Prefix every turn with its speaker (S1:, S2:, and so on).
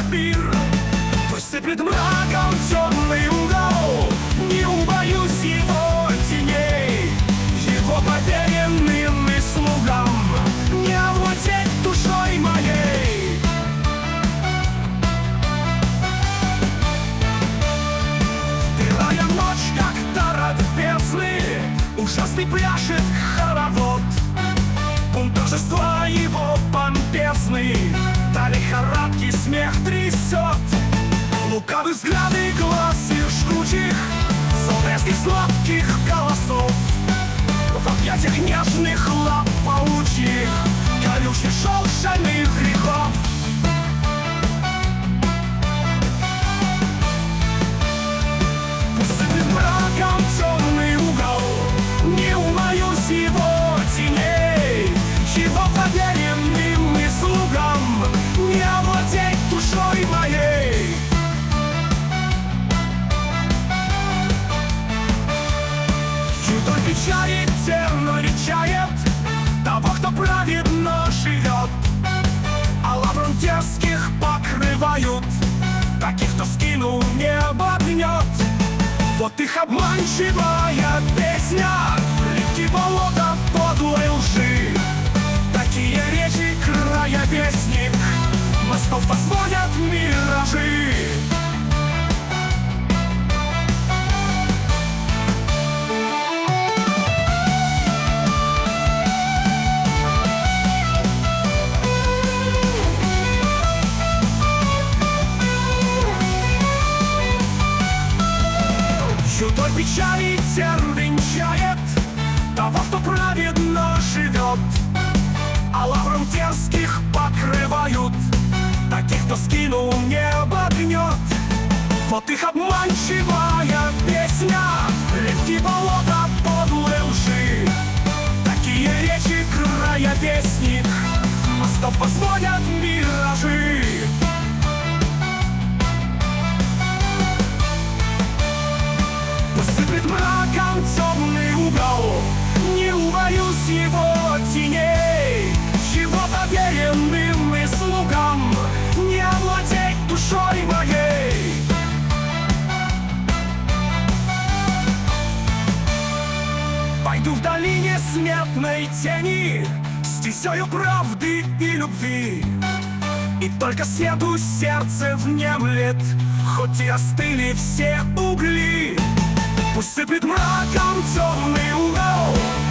S1: мир. Пусть сыплет мраком темный угол, не убоюсь его теней. Его поверенным и слугам не овладеть душой моей. Белая ночь, как тарат бездны, ужасный пляшет хоровод. Бунт торжества его помпезный, до лихорадки смех трясет. Лукавые взгляды глаз их жгучих, зловеских сладких голосов. В объятиях нежных лап паучьих, колючих шелшальных грехов. Пусть сыплет мраком темный угол, не умоюсь его теней. Его поверенным и слугам не овладеть душой моей. Чудой печали терно речает того, кто праведно живет, а лавром дерзких покрывают таких, кто скинул небо гнет. Вот их обманчивая песня, липкие болота подлой лжи. Такие речи края вестник, мостов возводят миражи. Чудой печали тервенчает того, кто праведно живет, а лавром дерзких покрывают таких, кто скинул небо гнет. Вот их обманчивая песня, легкие болота подлой лжи. Такие речи края вестник, мостов возводят миражи. Пусть сыплет мраком темный угол, не убоюсь его теней. Чего поверенным и слугам не овладеть душой моей. Пойду в долине смертной тени, стезею правды и любви, и только свету сердце внемлет, хоть и остыли все угли. Пусть сыплет мраком темный угол,